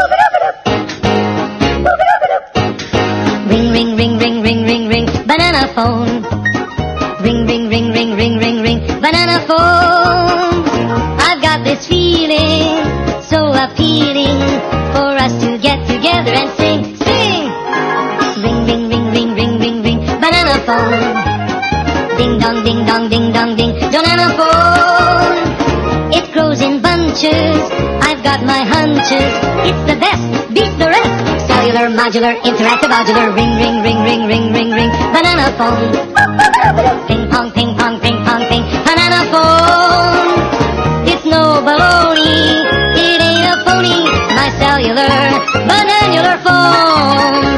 Ring, ring, ring, ring, ring, ring, ring, banana phone. Ring, ring, ring, ring, ring, ring, ring, banana phone. I've got this feeling, so appealing, for us to get together and sing, sing. Ring, ring, ring, ring, ring, ring, ring, banana phone. Ding dong, ding dong, ding dong, ding, banana phone. It grows in bunches, I've got my hunches. It's the best, beats the rest. Cellular, modular, interactive, modular. Ring, ring, ring, ring, ring, ring, ring, banana phone. Ping pong, ping pong, ping pong, ping, banana phone. It's no baloney, it ain't a phony. My cellular, bananular phone.